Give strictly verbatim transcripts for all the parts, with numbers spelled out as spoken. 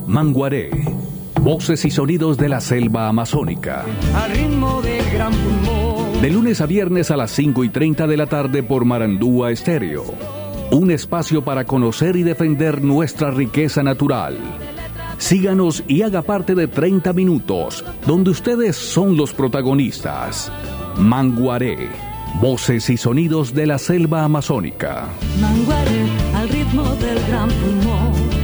Manguaré, voces y sonidos de la selva amazónica. Al ritmo del gran pulmón. De lunes a viernes a las cinco y treinta de la tarde por Marandúa Estéreo. Un espacio para conocer y defender nuestra riqueza natural. Síganos y haga parte de treinta minutos, donde ustedes son los protagonistas. Manguaré, voces y sonidos de la selva amazónica. Manguaré, al ritmo del gran pulmón.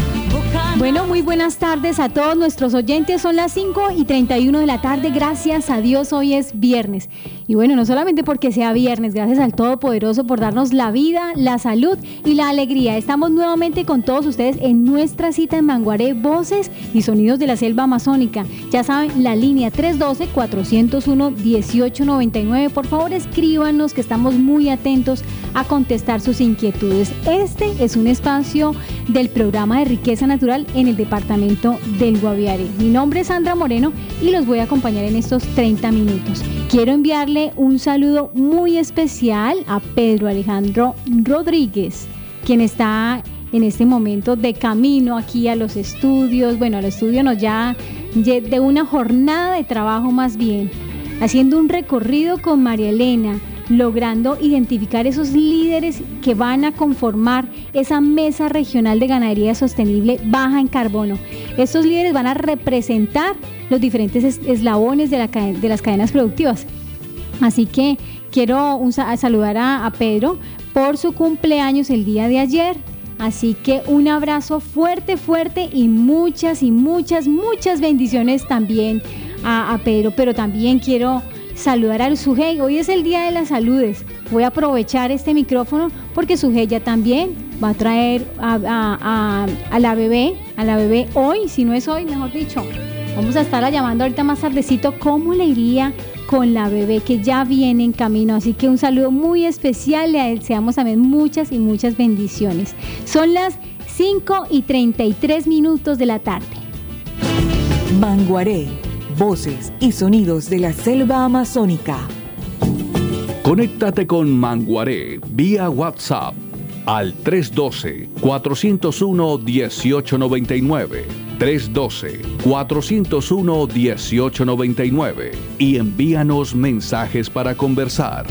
Bueno, muy buenas tardes a todos nuestros oyentes. Son las cinco y treinta y uno de la tarde. Gracias a Dios, hoy es viernes. Y bueno, no solamente porque sea viernes, gracias al Todopoderoso por darnos la vida, la salud y la alegría. Estamos nuevamente con todos ustedes en nuestra cita en Manguaré, voces y sonidos de la selva amazónica. Ya saben, la línea tres uno dos, cuatro cero uno, uno ocho nueve nueve. Por favor, escríbanos que estamos muy atentos a contestar sus inquietudes. Este es un espacio del programa de riqueza natural en el departamento del Guaviare. Mi nombre es Sandra Moreno y los voy a acompañar en estos treinta minutos. Quiero enviarle un saludo muy especial a Pedro Alejandro Rodríguez, quien está en este momento de camino aquí a los estudios, bueno, al estudio no, ya de una jornada de trabajo más bien, haciendo un recorrido con María Elena, logrando identificar esos líderes que van a conformar esa mesa regional de ganadería sostenible baja en carbono. Estos líderes van a representar los diferentes eslabones de, la, de las cadenas productivas. Así que quiero un, saludar a, a Pedro por su cumpleaños el día de ayer. Así que un abrazo fuerte, fuerte y muchas y muchas, muchas bendiciones también a, a Pedro. Pero también quiero saludar al Sujei. Hoy es el día de las saludes. Voy a aprovechar este micrófono porque Sujei ya también va a traer a, a, a, a la bebé, a la bebé hoy, si no es hoy, mejor dicho. Vamos a estarla llamando ahorita más tardecito cómo le iría con la bebé que ya viene en camino. Así que un saludo muy especial, le deseamos también muchas y muchas bendiciones. Son las cinco y treinta y tres minutos de la tarde. Manguaré, voces y sonidos de la selva amazónica. Conéctate con Manguaré vía WhatsApp al tres uno dos, cuatro cero uno, uno ocho nueve nueve, tres uno dos, cuatro cero uno, uno ocho nueve nueve y envíanos mensajes para conversar.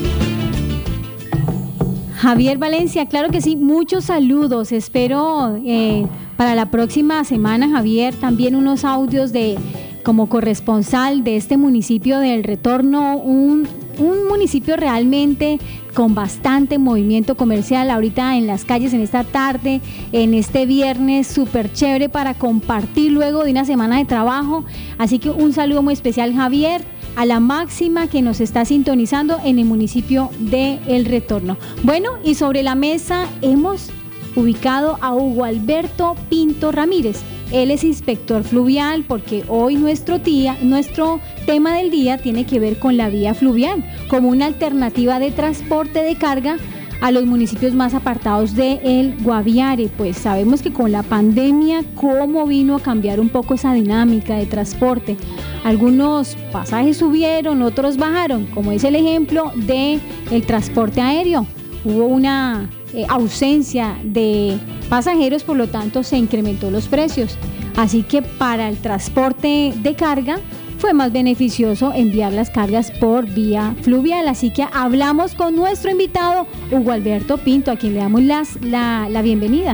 Javier Valencia, claro que sí, muchos saludos. Espero eh, para la próxima semana, Javier, también unos audios de como corresponsal de este municipio del Retorno, un, un municipio realmente con bastante movimiento comercial ahorita en las calles en esta tarde, en este viernes súper chévere para compartir luego de una semana de trabajo. Así que un saludo muy especial, Javier, a la máxima que nos está sintonizando en el municipio de El Retorno. Bueno, y sobre la mesa hemos ubicado a Hugo Alberto Pinto Ramírez. Él es inspector fluvial porque hoy nuestro, tía, nuestro tema del día tiene que ver con la vía fluvial como una alternativa de transporte de carga a los municipios más apartados del Guaviare. Pues sabemos que con la pandemia, cómo vino a cambiar un poco esa dinámica de transporte. Algunos pasajes subieron, otros bajaron, como es el ejemplo del transporte aéreo. Hubo una eh, ausencia de pasajeros, por lo tanto se incrementó los precios. Así que para el transporte de carga fue más beneficioso enviar las cargas por vía fluvial. Así que hablamos con nuestro invitado Hugo Alberto Pinto, a quien le damos las, la, la bienvenida.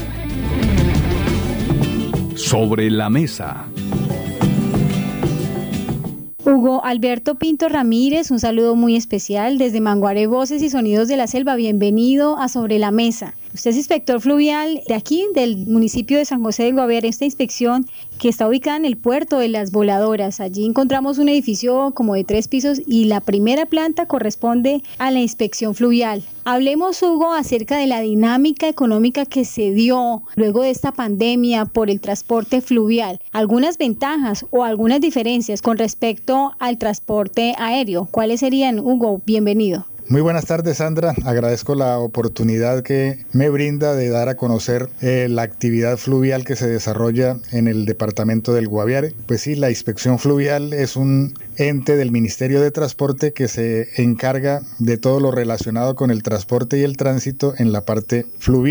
Sobre la mesa. Hugo Alberto Pinto Ramírez, un saludo muy especial desde Manguaré, voces y sonidos de la selva. Bienvenido a Sobre la Mesa. Usted es inspector fluvial de aquí, del municipio de San José del Guaviare. Esta inspección que está ubicada en el puerto de Las Voladoras. Allí encontramos un edificio como de tres pisos y la primera planta corresponde a la inspección fluvial. Hablemos, Hugo, acerca de la dinámica económica que se dio luego de esta pandemia por el transporte fluvial. Algunas ventajas o algunas diferencias con respecto al transporte aéreo. ¿Cuáles serían, Hugo? Bienvenido. Muy buenas tardes, Sandra. Agradezco la oportunidad que me brinda de dar a conocer eh, la actividad fluvial que se desarrolla en el departamento del Guaviare. Pues sí, la inspección fluvial es un ente del Ministerio de Transporte que se encarga de todo lo relacionado con el transporte y el tránsito en la parte fluvial.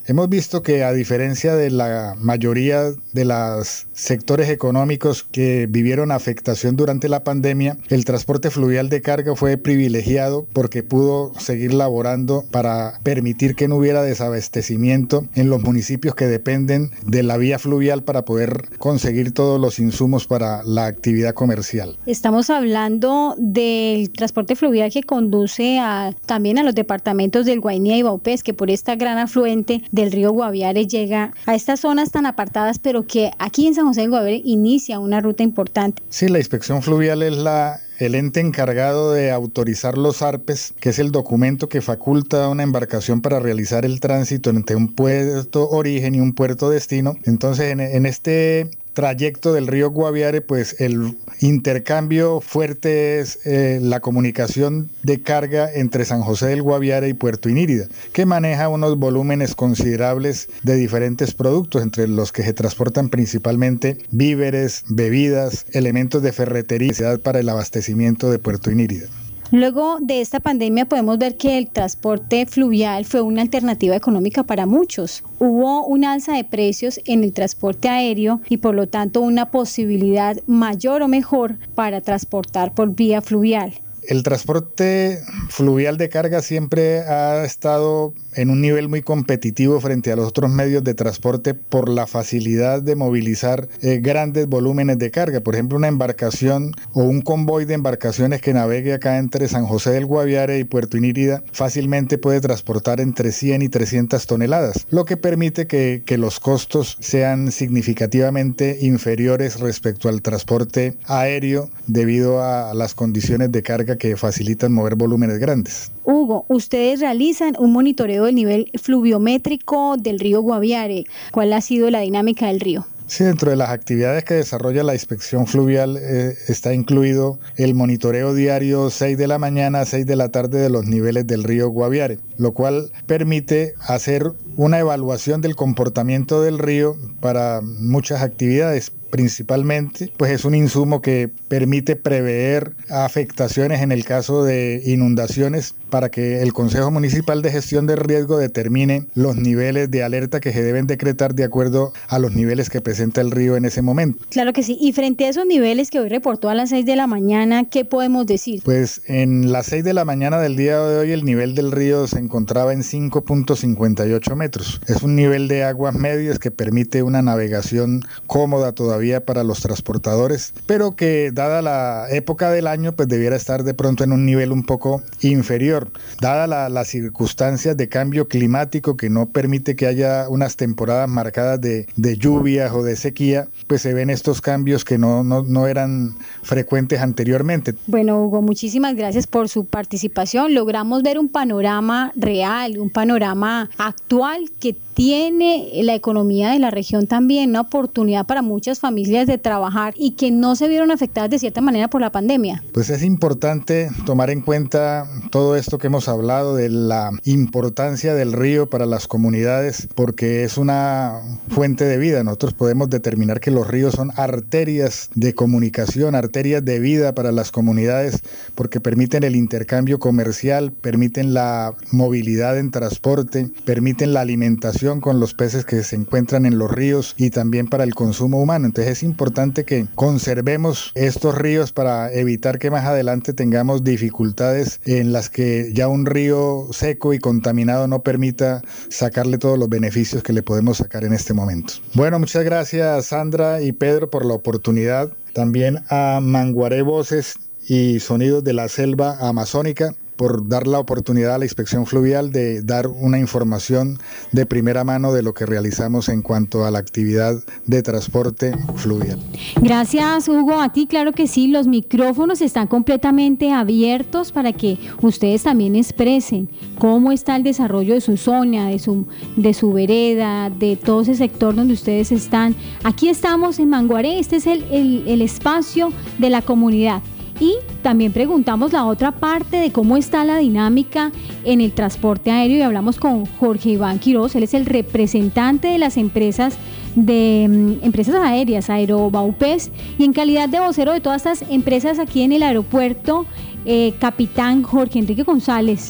hemos visto que a diferencia de la mayoría de los sectores económicos que vivieron afectación durante la pandemia, el transporte fluvial de carga fue privilegiado porque pudo seguir laborando para permitir que no hubiera desabastecimiento en los municipios que dependen de la vía fluvial para poder conseguir todos los insumos para la actividad comercial. Estamos hablando del transporte fluvial que conduce a, también a los departamentos del Guainía y Vaupés, que por esta gran afluente del río Guaviare llega a estas zonas tan apartadas, pero que aquí en San José del Guaviare inicia una ruta importante. Sí, la inspección fluvial es la el ente encargado de autorizar los ARPES, que es el documento que faculta a una embarcación para realizar el tránsito entre un puerto origen y un puerto destino. Entonces, en, en este trayecto del río Guaviare, pues el intercambio fuerte es eh, la comunicación de carga entre San José del Guaviare y Puerto Inírida, que maneja unos volúmenes considerables de diferentes productos, entre los que se transportan principalmente víveres, bebidas, elementos de ferretería para el abastecimiento de Puerto Inírida. Luego de esta pandemia podemos ver que el transporte fluvial fue una alternativa económica para muchos. Hubo un alza de precios en el transporte aéreo y por lo tanto una posibilidad mayor o mejor para transportar por vía fluvial. El transporte fluvial de carga siempre ha estado en un nivel muy competitivo frente a los otros medios de transporte por la facilidad de movilizar eh, grandes volúmenes de carga. Por ejemplo, una embarcación o un convoy de embarcaciones que navegue acá entre San José del Guaviare y Puerto Inírida fácilmente puede transportar entre cien y trescientas toneladas, lo que permite que, que los costos sean significativamente inferiores respecto al transporte aéreo debido a las condiciones de carga que facilitan mover volúmenes grandes. Hugo, ustedes realizan un monitoreo del nivel fluviométrico del río Guaviare. ¿Cuál ha sido la dinámica del río? Sí, dentro de las actividades que desarrolla la inspección fluvial eh, está incluido el monitoreo diario seis de la mañana a seis de la tarde de los niveles del río Guaviare, lo cual permite hacer una evaluación del comportamiento del río para muchas actividades. Principalmente, pues es un insumo que permite prever afectaciones en el caso de inundaciones para que el Consejo Municipal de Gestión de Riesgo determine los niveles de alerta que se deben decretar de acuerdo a los niveles que presenta el río en ese momento. Claro que sí. Y frente a esos niveles que hoy reportó a las seis de la mañana, ¿qué podemos decir? Pues en las seis de la mañana del día de hoy el nivel del río se encontraba en cinco punto cincuenta y ocho metros. Es un nivel de aguas medias que permite una navegación cómoda todavía para los transportadores, pero que dada la época del año pues debiera estar de pronto en un nivel un poco inferior, dada la, las circunstancias de cambio climático que no permite que haya unas temporadas marcadas de, de lluvias o de sequía, pues se ven estos cambios que no, no, no eran frecuentes anteriormente. Bueno, Hugo, muchísimas gracias por su participación. Logramos ver un panorama real, un panorama actual que tiene la economía de la región también, una oportunidad para muchas familias de trabajar y que no se vieron afectadas de cierta manera por la pandemia. Pues es importante tomar en cuenta todo esto que hemos hablado de la importancia del río para las comunidades, porque es una fuente de vida. Nosotros podemos determinar que los ríos son arterias de comunicación, arterias de vida para las comunidades, porque permiten el intercambio comercial, permiten la movilidad en transporte, permiten la alimentación con los peces que se encuentran en los ríos y también para el consumo humano. Entonces es importante que conservemos estos ríos para evitar que más adelante tengamos dificultades en las que ya un río seco y contaminado no permita sacarle todos los beneficios que le podemos sacar en este momento. Bueno, muchas gracias Sandra y Pedro por la oportunidad. También a Manguaré Voces y Sonidos de la Selva Amazónica por dar la oportunidad a la inspección fluvial de dar una información de primera mano de lo que realizamos en cuanto a la actividad de transporte fluvial. Gracias, Hugo. A ti, claro que sí, los micrófonos están completamente abiertos para que ustedes también expresen cómo está el desarrollo de su zona, de su, de su vereda, de todo ese sector donde ustedes están. Aquí estamos en Manguaré, este es el, el, el espacio de la comunidad. Y también preguntamos la otra parte de cómo está la dinámica en el transporte aéreo y hablamos con Jorge Iván Quiroz. Él es el representante de las empresas de um, empresas aéreas, Aerovaupés, y en calidad de vocero de todas estas empresas aquí en el aeropuerto, eh, capitán Jorge Enrique González.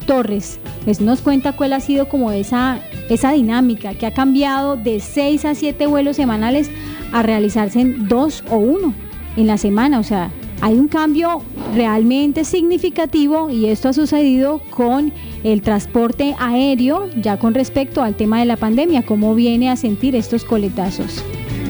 Torres, pues nos cuenta cuál ha sido como esa, esa dinámica que ha cambiado de seis a siete vuelos semanales a realizarse en dos o uno en la semana. O sea, hay un cambio realmente significativo y esto ha sucedido con el transporte aéreo, ya con respecto al tema de la pandemia. ¿Cómo viene a sentir estos coletazos?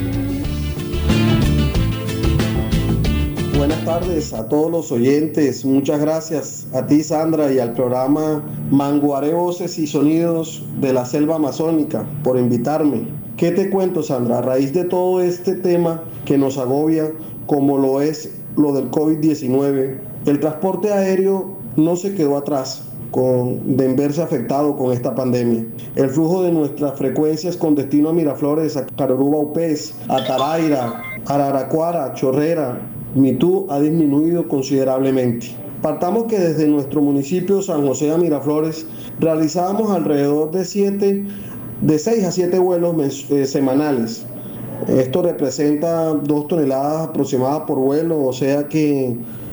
Buenas tardes a todos los oyentes, muchas gracias a ti, Sandra, y al programa Manguaré, Voces y Sonidos de la Selva Amazónica por invitarme. ¿Qué te cuento, Sandra? A raíz de todo este tema que nos agobia, como lo es lo del COVID diecinueve, el transporte aéreo no se quedó atrás con, de verse afectado con esta pandemia. El flujo de nuestras frecuencias con destino a Miraflores, a Carorú, Baupés, a Taraira, Araraquara, Chorrera, Mitú ha disminuido considerablemente. Partamos que desde nuestro municipio San José a Miraflores realizábamos alrededor de siete, de seis a siete vuelos mens- eh, semanales. Esto representa dos toneladas aproximadas por vuelo, o sea que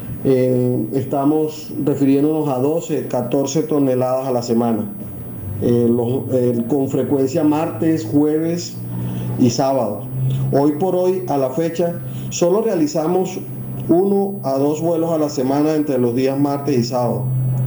eh, estamos refiriéndonos a doce, catorce toneladas a la semana, eh, los, eh, con frecuencia martes, jueves y sábado. Hoy por hoy, a la fecha, solo realizamos uno a dos vuelos a la semana entre los días martes y sábado.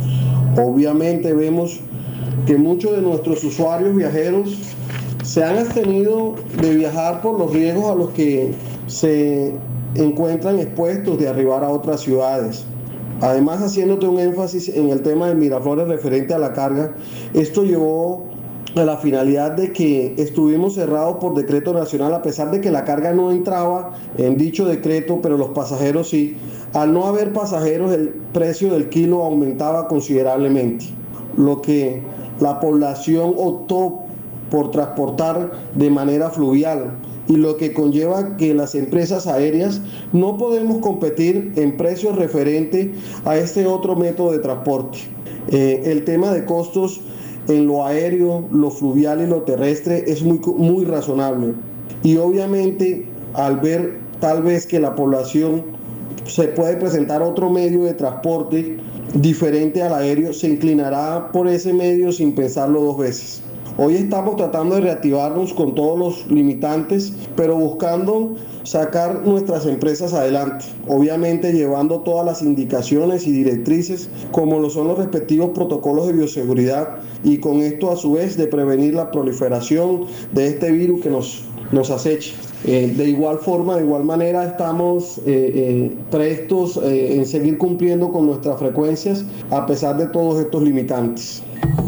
Obviamente vemos que muchos de nuestros usuarios viajeros se han abstenido de viajar por los riesgos a los que se encuentran expuestos de arribar a otras ciudades. Además, haciéndote un énfasis en el tema de Miraflores referente a la carga, esto llevó a la finalidad de que estuvimos cerrados por decreto nacional, a pesar de que la carga no entraba en dicho decreto, pero los pasajeros sí. Al no haber pasajeros, el precio del kilo aumentaba considerablemente, lo que la población optó por transportar de manera fluvial, y lo que conlleva que las empresas aéreas no podemos competir en precios referente a este otro método de transporte. Eh, el tema de costos en lo aéreo, lo fluvial y lo terrestre es muy, muy razonable, y obviamente al ver tal vez que la población se puede presentar otro medio de transporte diferente al aéreo, se inclinará por ese medio sin pensarlo dos veces. Hoy estamos tratando de reactivarnos con todos los limitantes, pero buscando sacar nuestras empresas adelante, obviamente llevando todas las indicaciones y directrices como lo son los respectivos protocolos de bioseguridad, y con esto a su vez de prevenir la proliferación de este virus que nos, nos acecha. Eh, de igual forma, de igual manera estamos eh, eh, prestos eh, en seguir cumpliendo con nuestras frecuencias a pesar de todos estos limitantes.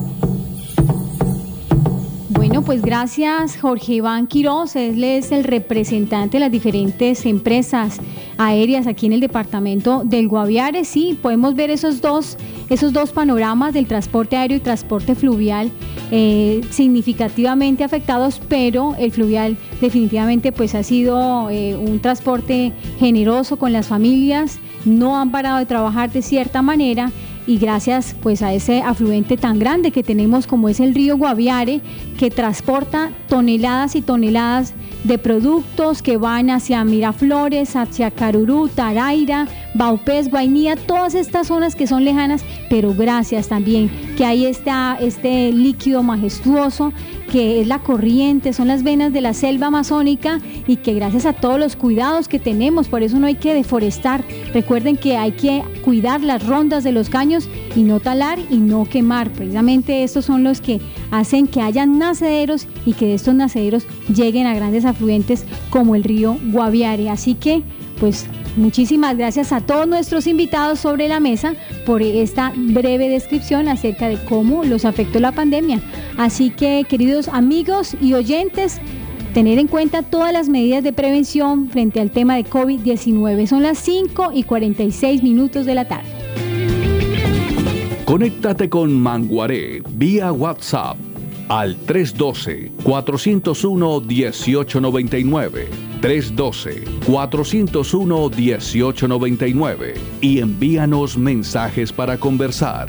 Bueno, pues gracias Jorge Iván Quiroz, él es el representante de las diferentes empresas aéreas aquí en el departamento del Guaviare. Sí, podemos ver esos dos, esos dos panoramas del transporte aéreo y transporte fluvial eh, significativamente afectados, pero el fluvial definitivamente pues ha sido eh, un transporte generoso con las familias, no han parado de trabajar de cierta manera, y gracias pues a ese afluente tan grande que tenemos como es el río Guaviare, que transporta toneladas y toneladas de productos que van hacia Miraflores, hacia Carorú, Taraira, Baupés, Guainía, todas estas zonas que son lejanas, pero gracias también que hay esta, este líquido majestuoso que es la corriente, son las venas de la selva amazónica, y que gracias a todos los cuidados que tenemos, por eso no hay que deforestar. Recuerden que hay que cuidar las rondas de los caños y no talar y no quemar. Precisamente estos son los que hacen que hayan nacederos y que de estos nacederos lleguen a grandes afluentes como el río Guaviare. Así que pues muchísimas gracias a todos nuestros invitados sobre la mesa por esta breve descripción acerca de cómo los afectó la pandemia. Así que, queridos amigos y oyentes, tener en cuenta todas las medidas de prevención frente al tema de COVID diecinueve. Son las cinco y cuarenta y seis minutos de la tarde. Conéctate con Manguaré vía WhatsApp al tres uno dos, cuatro cero uno, uno ocho nueve nueve, tres uno dos, cuatro cero uno, uno ocho nueve nueve, y envíanos mensajes para conversar.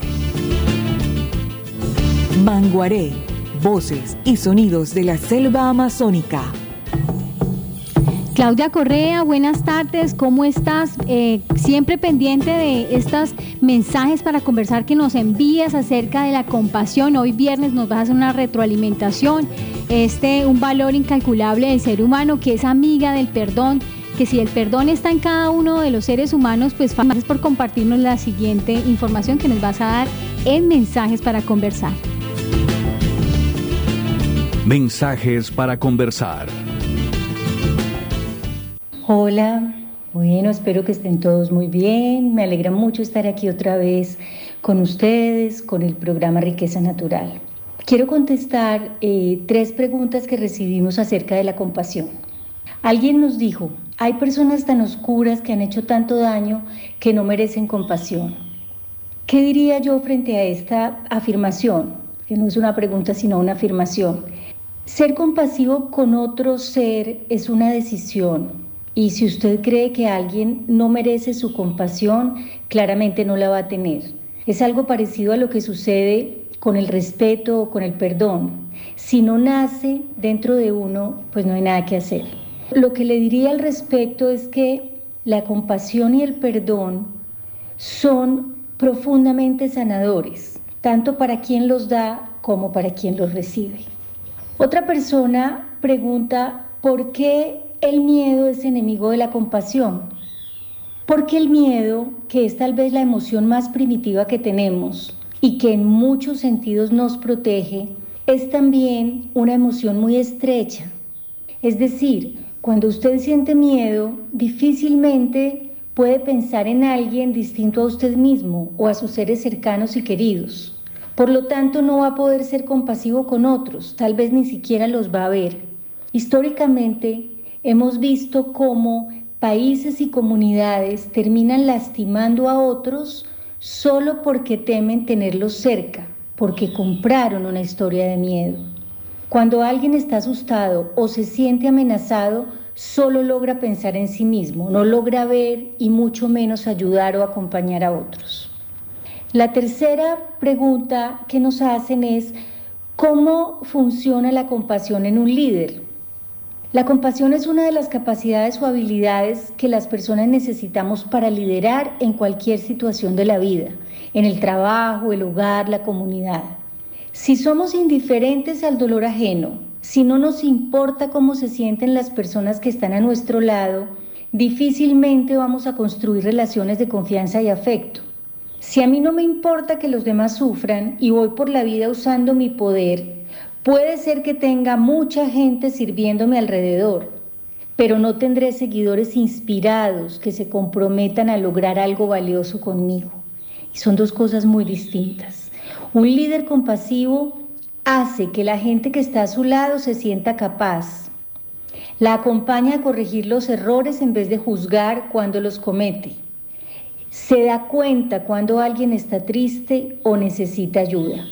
Manguaré, voces y sonidos de la selva amazónica. Claudia Correa, buenas tardes, ¿cómo estás? Eh, siempre pendiente de estos mensajes para conversar que nos envías acerca de la compasión. Hoy viernes nos vas a hacer una retroalimentación, este, un valor incalculable del ser humano que es amiga del perdón, que si el perdón está en cada uno de los seres humanos, pues gracias por compartirnos la siguiente información que nos vas a dar en mensajes para conversar. Mensajes para conversar. Hola, bueno, espero que estén todos muy bien. Me alegra mucho estar aquí otra vez con ustedes, con el programa Riqueza Natural. Quiero contestar eh, tres preguntas que recibimos acerca de la compasión. Alguien nos dijo, hay personas tan oscuras que han hecho tanto daño que no merecen compasión. ¿Qué diría yo frente a esta afirmación? Que no es una pregunta sino una afirmación. Ser compasivo con otro ser es una decisión. Y si usted cree que alguien no merece su compasión, claramente no la va a tener. Es algo parecido a lo que sucede con el respeto o con el perdón. Si no nace dentro de uno, pues no hay nada que hacer. Lo que le diría al respecto es que la compasión y el perdón son profundamente sanadores, tanto para quien los da como para quien los recibe. Otra persona pregunta, ¿por qué el miedo es enemigo de la compasión? Porque el miedo, que es tal vez la emoción más primitiva que tenemos y que en muchos sentidos nos protege, es también una emoción muy estrecha. Es decir, cuando usted siente miedo, difícilmente puede pensar en alguien distinto a usted mismo o a sus seres cercanos y queridos. Por lo tanto, no va a poder ser compasivo con otros, tal vez ni siquiera los va a ver. Históricamente, hemos visto cómo países y comunidades terminan lastimando a otros solo porque temen tenerlos cerca, porque compraron una historia de miedo. Cuando alguien está asustado o se siente amenazado, solo logra pensar en sí mismo, no logra ver y mucho menos ayudar o acompañar a otros. La tercera pregunta que nos hacen es, ¿cómo funciona la compasión en un líder? La compasión es una de las capacidades o habilidades que las personas necesitamos para liderar en cualquier situación de la vida, en el trabajo, el hogar, la comunidad. Si somos indiferentes al dolor ajeno, si no nos importa cómo se sienten las personas que están a nuestro lado, difícilmente vamos a construir relaciones de confianza y afecto. Si a mí no me importa que los demás sufran y voy por la vida usando mi poder, puede ser que tenga mucha gente sirviéndome alrededor, pero no tendré seguidores inspirados que se comprometan a lograr algo valioso conmigo. Y son dos cosas muy distintas. Un líder compasivo hace que la gente que está a su lado se sienta capaz. La acompaña a corregir los errores en vez de juzgar cuando los comete. Se da cuenta cuando alguien está triste o necesita ayuda.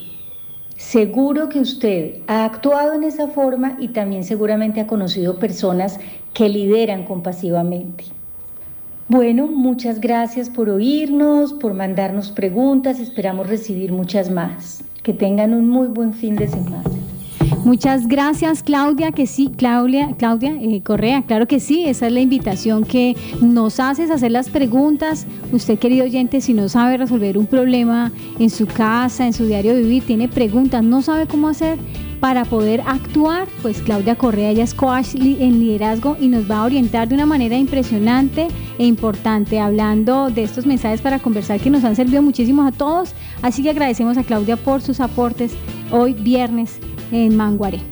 Seguro que usted ha actuado en esa forma y también seguramente ha conocido personas que lideran compasivamente. Bueno, muchas gracias por oírnos, por mandarnos preguntas, esperamos recibir muchas más. Que tengan un muy buen fin de semana. Muchas gracias, Claudia, que sí, Claudia, Claudia eh, Correa, claro que sí, esa es la invitación que nos haces, hacer las preguntas. Usted, querido oyente, si no sabe resolver un problema en su casa, en su diario vivir, tiene preguntas, no sabe cómo hacer para poder actuar, pues Claudia Correa, ella es coach en liderazgo y nos va a orientar de una manera impresionante e importante, hablando de estos mensajes para conversar que nos han servido muchísimo a todos. Así que agradecemos a Claudia por sus aportes hoy viernes en Manguaré.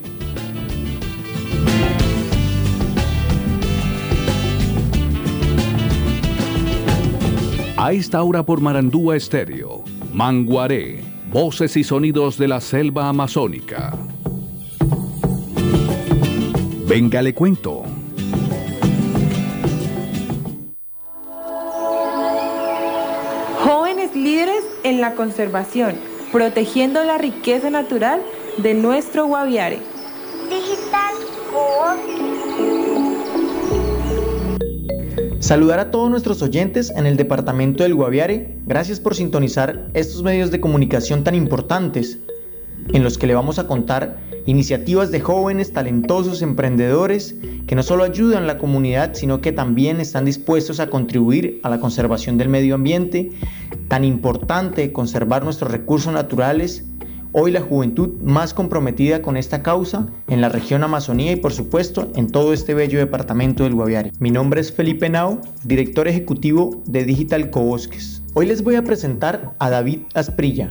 A esta hora por Marandúa Estéreo, Manguaré, voces y sonidos de la selva amazónica. Venga, le cuento. Jóvenes líderes en la conservación, protegiendo la riqueza natural de nuestro Guaviare. Digital Coop. Saludar a todos nuestros oyentes en el departamento del Guaviare. Gracias por sintonizar estos medios de comunicación tan importantes. en los que le vamos a contar iniciativas de jóvenes talentosos emprendedores que no solo ayudan a la comunidad, sino que también están dispuestos a contribuir a la conservación del medio ambiente, tan importante conservar nuestros recursos naturales. Hoy la juventud más comprometida con esta causa en la región Amazonía y por supuesto en todo este bello departamento del Guaviare. Mi nombre es Felipe Henao, director ejecutivo de Digital Cobosques. Hoy les voy a presentar a David Asprilla.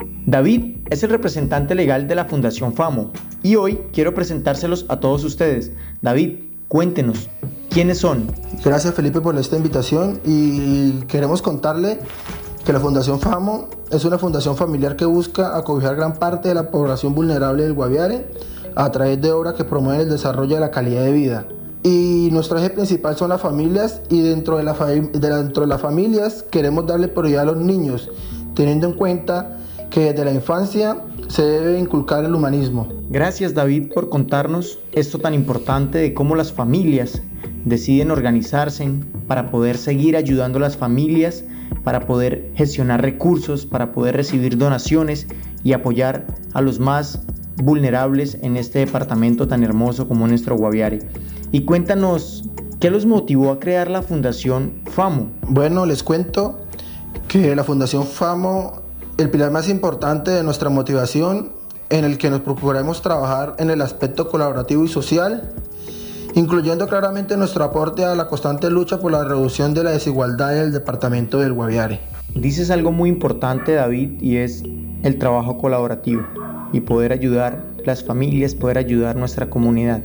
David es el representante legal de la Fundación FAMO y hoy quiero presentárselos a todos ustedes. David, cuéntenos, ¿quiénes son? Gracias Felipe por esta invitación y queremos contarle que la Fundación FAMO es una fundación familiar que busca acoger gran parte de la población vulnerable del Guaviare a través de obras que promueven el desarrollo de la calidad de vida. Y nuestro eje principal son las familias y dentro de, la fa- de la, dentro de las familias queremos darle prioridad a los niños, teniendo en cuenta que desde la infancia se debe inculcar el humanismo. Gracias David por contarnos esto tan importante de cómo las familias deciden organizarse para poder seguir ayudando a las familias, para poder gestionar recursos, para poder recibir donaciones y apoyar a los más vulnerables en este departamento tan hermoso como nuestro Guaviare. Y cuéntanos, ¿qué los motivó a crear la Fundación FAMO? Bueno, les cuento que la Fundación FAMO, el pilar más importante de nuestra motivación, en el que nos procuramos trabajar en el aspecto colaborativo y social, incluyendo claramente nuestro aporte a la constante lucha por la reducción de la desigualdad del departamento del Guaviare. Dices algo muy importante, David, y es el trabajo colaborativo y poder ayudar las familias, poder ayudar nuestra comunidad.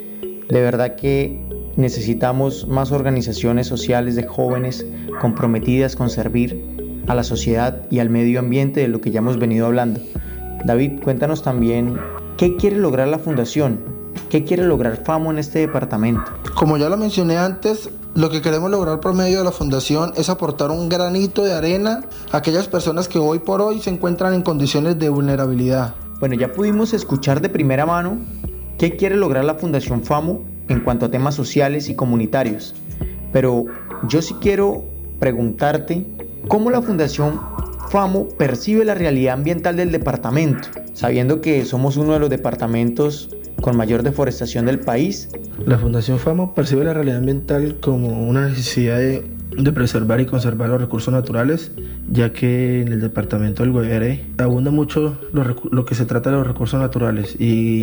De verdad que necesitamos más organizaciones sociales de jóvenes comprometidas con servir a la sociedad y al medio ambiente, de lo que ya hemos venido hablando. David, cuéntanos también qué quiere lograr la Fundación, qué quiere lograr FAMO en este departamento. Como ya lo mencioné antes, lo que queremos lograr por medio de la Fundación es aportar un granito de arena a aquellas personas que hoy por hoy se encuentran en condiciones de vulnerabilidad. Bueno, ya pudimos escuchar de primera mano qué quiere lograr la Fundación FAMO en cuanto a temas sociales y comunitarios, pero yo sí quiero preguntarte cómo la Fundación FAMO percibe la realidad ambiental del departamento, sabiendo que somos uno de los departamentos con mayor deforestación del país. La Fundación FAMO percibe la realidad ambiental como una necesidad de, de preservar y conservar los recursos naturales, ya que en el departamento del Guaviare abunda mucho lo, lo que se trata de los recursos naturales,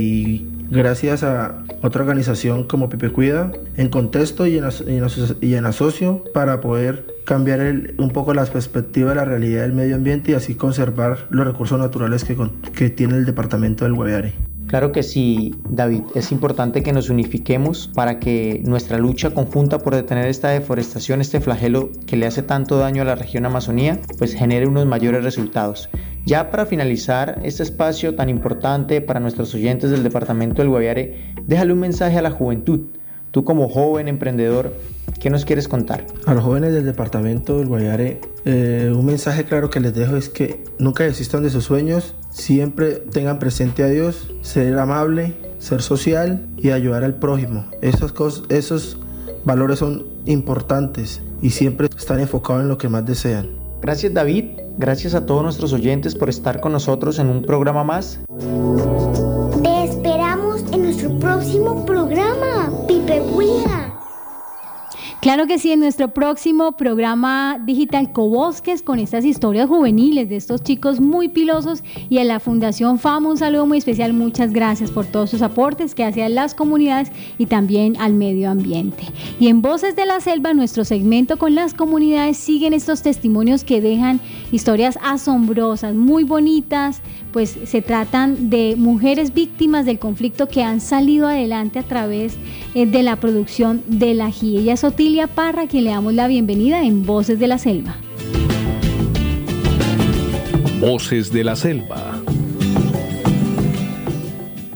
y gracias a otra organización como Pipe Cuida, en contexto y en, y en, y en asocio, para poder cambiar el, un poco la perspectiva de la realidad del medio ambiente y así conservar los recursos naturales que, que tiene el departamento del Guaviare. Claro que sí, David, es importante que nos unifiquemos para que nuestra lucha conjunta por detener esta deforestación, este flagelo que le hace tanto daño a la región Amazonía, pues genere unos mayores resultados. Ya para finalizar este espacio tan importante para nuestros oyentes del departamento del Guaviare, déjale un mensaje a la juventud. Tú como joven emprendedor, ¿qué nos quieres contar? A los jóvenes del departamento del Guaviare, eh, un mensaje claro que les dejo es que nunca desistan de sus sueños, siempre tengan presente a Dios, ser amable, ser social y ayudar al prójimo. Esas cosas, esos valores son importantes y siempre están enfocados en lo que más desean. Gracias David, gracias a todos nuestros oyentes por estar con nosotros en un programa más. Te esperamos en nuestro próximo programa, Pipe Cuida. Claro que sí, en nuestro próximo programa Digital Cobosques, con estas historias juveniles de estos chicos muy pilosos, y a la Fundación FAMO un saludo muy especial. Muchas gracias por todos sus aportes que hacen las comunidades y también al medio ambiente. Y en Voces de la Selva, nuestro segmento con las comunidades, siguen estos testimonios que dejan historias asombrosas, muy bonitas, pues se tratan de mujeres víctimas del conflicto que han salido adelante a través eh, de la producción del ají. Ella es Otilia Parra, a quien le damos la bienvenida en Voces de la Selva. Voces de la Selva.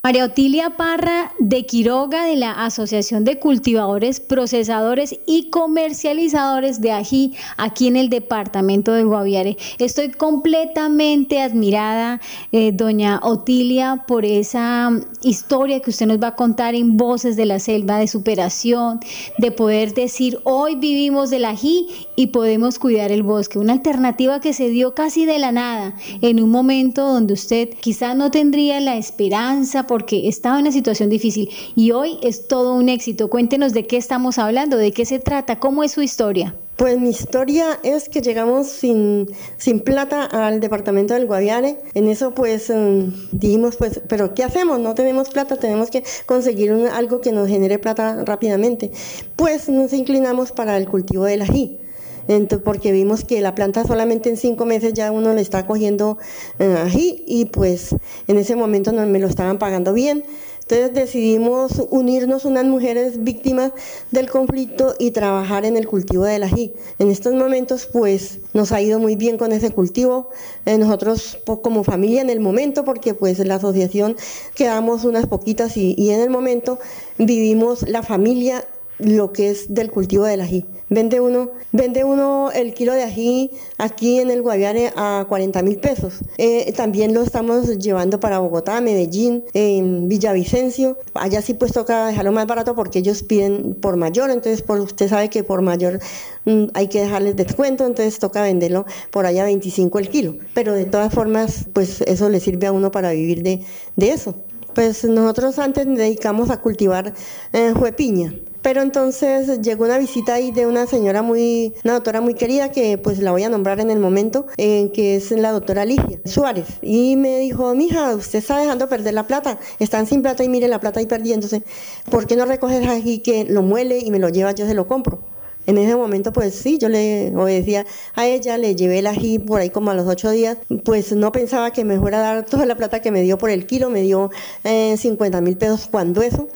María Otilia Parra de Quiroga, de la Asociación de Cultivadores, Procesadores y Comercializadores de ají aquí en el departamento del Guaviare. Estoy completamente admirada, eh, doña Otilia, por esa historia que usted nos va a contar en Voces de la Selva, de superación, de poder decir hoy vivimos del ají y podemos cuidar el bosque. Una alternativa que se dio casi de la nada, en un momento donde usted quizás no tendría la esperanza porque estaba en una situación difícil y hoy es todo un éxito. Cuéntenos de qué estamos hablando, de qué se trata, cómo es su historia. Pues mi historia es que llegamos sin, sin plata al departamento del Guaviare. En eso pues um, dijimos, pues, ¿pero qué hacemos? No tenemos plata, tenemos que conseguir un, algo que nos genere plata rápidamente. Pues nos inclinamos para el cultivo del ají. Entonces, porque vimos que la planta solamente en cinco meses ya uno le está cogiendo eh, ají y pues en ese momento no me lo estaban pagando bien. Entonces decidimos unirnos unas mujeres víctimas del conflicto y trabajar en el cultivo del ají. En estos momentos pues nos ha ido muy bien con ese cultivo. Eh, nosotros pues, como familia en el momento, porque pues en la asociación quedamos unas poquitas y, y en el momento vivimos la familia lo que es del cultivo del ají. Vende uno, vende uno el kilo de ají aquí en el Guaviare a cuarenta mil pesos. Eh, también lo estamos llevando para Bogotá, Medellín, en Villavicencio. Allá sí pues toca dejarlo más barato porque ellos piden por mayor, entonces por, usted sabe que por mayor mm, hay que dejarles descuento, entonces toca venderlo por allá veinticinco el kilo. Pero de todas formas pues eso le sirve a uno para vivir de, de eso. Pues nosotros antes nos dedicamos a cultivar eh, juepiña. Pero entonces llegó una visita ahí de una señora muy, una doctora muy querida que pues la voy a nombrar en el momento, eh, que es la doctora Ligia Suárez. Y me dijo, mija, usted está dejando perder la plata, están sin plata y mire la plata ahí perdiéndose. ¿Por qué no recoges ají que lo muele y me lo lleva, yo se lo compro? En ese momento, pues sí, yo le obedecía a ella, le llevé el ají por ahí como a los ocho días, pues no pensaba que me fuera a dar toda la plata que me dio por el kilo, me dio eh, cincuenta mil pesos cuando eso.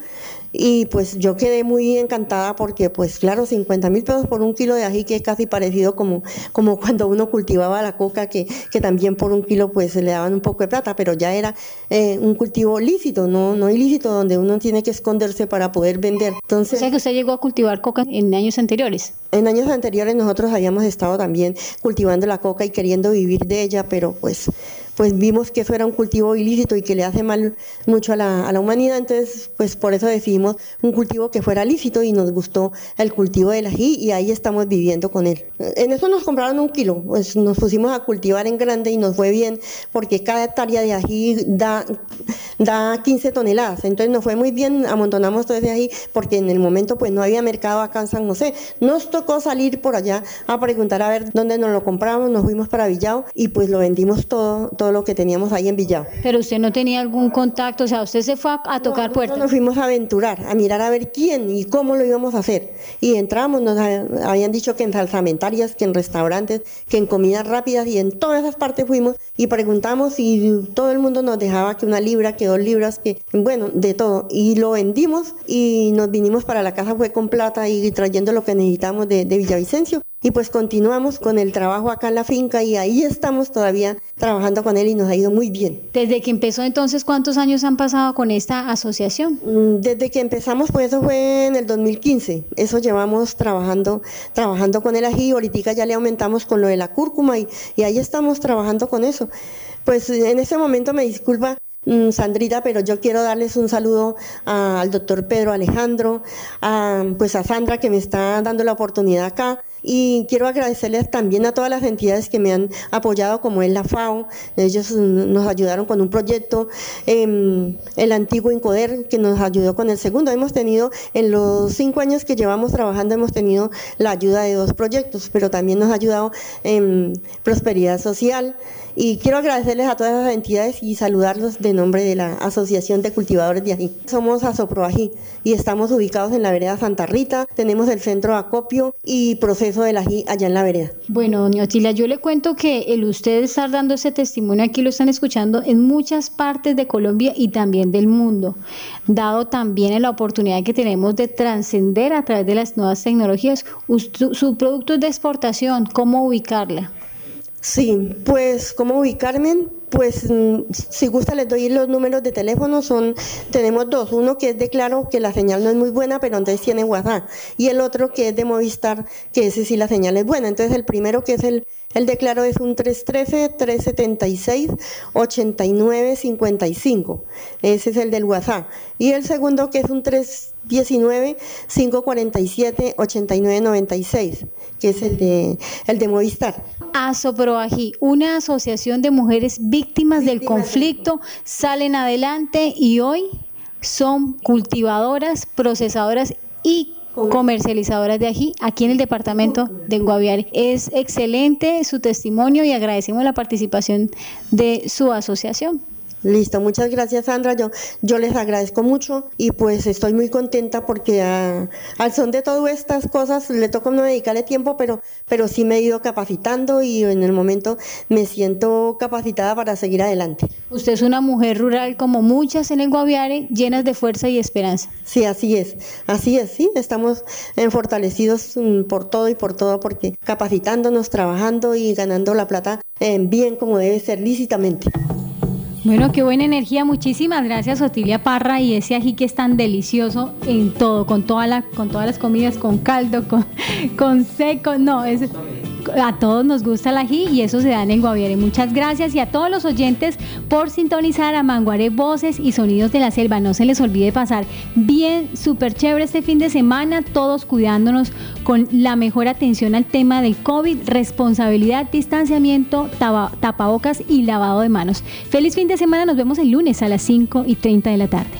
Y pues yo quedé muy encantada porque pues claro, cincuenta mil pesos por un kilo de ají, que es casi parecido como, como cuando uno cultivaba la coca, que, que también por un kilo pues le daban un poco de plata, pero ya era eh, un cultivo lícito, no, no ilícito, donde uno tiene que esconderse para poder vender. Entonces, o sea que usted llegó a cultivar coca en años anteriores. En años anteriores nosotros habíamos estado también cultivando la coca y queriendo vivir de ella, pero pues... pues vimos que eso era un cultivo ilícito y que le hace mal mucho a la, a la humanidad, entonces pues por eso decidimos un cultivo que fuera lícito y nos gustó el cultivo del ají y ahí estamos viviendo con él. En eso nos compraron un kilo, pues nos pusimos a cultivar en grande y nos fue bien porque cada hectárea de ají da, da quince toneladas, entonces nos fue muy bien, amontonamos todo ese ají porque en el momento pues no había mercado acá en San José, nos tocó salir por allá a preguntar a ver dónde nos lo compramos, nos fuimos para Villao y pues lo vendimos todo, todo lo que teníamos ahí en Villao. Pero usted no tenía algún contacto, o sea, usted se fue a, a tocar no, puertas. Nos fuimos a aventurar, a mirar a ver quién y cómo lo íbamos a hacer. Y entramos, nos habían dicho que en salsamentarias, que en restaurantes, que en comidas rápidas y en todas esas partes fuimos y preguntamos y todo el mundo nos dejaba que una libra, que dos libras, que bueno, de todo. Y lo vendimos y nos vinimos para la casa, fue con plata y trayendo lo que necesitamos de, de Villavicencio. Y pues continuamos con el trabajo acá en la finca y ahí estamos todavía trabajando con él y nos ha ido muy bien. Desde que empezó entonces, ¿cuántos años han pasado con esta asociación? Desde que empezamos, pues eso fue en el dos mil quince. Eso llevamos trabajando trabajando con el ají. Ahorita ya le aumentamos con lo de la cúrcuma y, y ahí estamos trabajando con eso. Pues en ese momento me disculpa Sandrita, pero yo quiero darles un saludo a, al doctor Pedro Alejandro, a, pues a Sandra que me está dando la oportunidad acá. Y quiero agradecerles también a todas las entidades que me han apoyado, como es la FAO, ellos nos ayudaron con un proyecto, eh, el antiguo INCODER, que nos ayudó con el segundo. Hemos tenido, en los cinco años que llevamos trabajando, hemos tenido la ayuda de dos proyectos, pero también nos ha ayudado en Prosperidad Social. Y quiero agradecerles a todas esas entidades y saludarlos de nombre de la Asociación de Cultivadores de Ají. Somos Asoproají y estamos ubicados en la vereda Santa Rita, tenemos el centro de acopio y proceso del ají allá en la vereda. Bueno, doña Otilia, yo le cuento que el usted estar dando ese testimonio aquí lo están escuchando en muchas partes de Colombia y también del mundo, dado también en la oportunidad que tenemos de trascender a través de las nuevas tecnologías. Su, su producto es de exportación, ¿cómo ubicarla? Sí, pues ¿cómo ubicarme? Pues si gusta les doy los números de teléfono, son tenemos dos, uno que es de Claro, que la señal no es muy buena, pero entonces tiene WhatsApp, y el otro que es de Movistar, que ese sí la señal es buena. Entonces el primero, que es el, el de Claro, es un tres uno tres, tres siete seis, ocho nueve cinco cinco, ese es el del WhatsApp, y el segundo, que es un tres uno nueve, cinco cuatro siete, ocho nueve nueve seis, que es el de, el de Movistar. Asoproají, una asociación de mujeres víctimas, víctimas del conflicto, salen adelante y hoy son cultivadoras, procesadoras y comercializadoras de ají aquí en el departamento del Guaviare. Es excelente su testimonio y agradecemos la participación de su asociación. Listo, muchas gracias, Sandra, yo, yo les agradezco mucho y pues estoy muy contenta porque a, al son de todas estas cosas le toca no dedicarle tiempo, pero, pero sí me he ido capacitando y en el momento me siento capacitada para seguir adelante. Usted es una mujer rural como muchas en el Guaviare, llenas de fuerza y esperanza. Sí, así es, así es, sí, estamos fortalecidos por todo y por todo, porque capacitándonos, trabajando y ganando la plata eh, bien como debe ser, lícitamente. Bueno, qué buena energía, muchísimas gracias Otilia Parra, y ese ají que es tan delicioso en todo, con toda la, con todas las comidas, con caldo, con, con seco, no, es, a todos nos gusta el ají y eso se da en el Guaviare. Muchas gracias, y a todos los oyentes por sintonizar a Manguaré Voces y Sonidos de la Selva. No se les olvide pasar bien, súper chévere este fin de semana, todos cuidándonos con la mejor atención al tema del COVID, responsabilidad, distanciamiento, tapa, tapabocas y lavado de manos. Feliz fin de semana, nos vemos el lunes a las cinco y treinta de la tarde.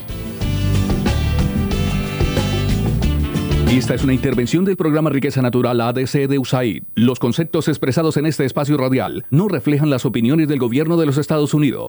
Esta es una intervención del programa Riqueza Natural A D C de U S A I D. Los conceptos expresados en este espacio radial no reflejan las opiniones del gobierno de los Estados Unidos.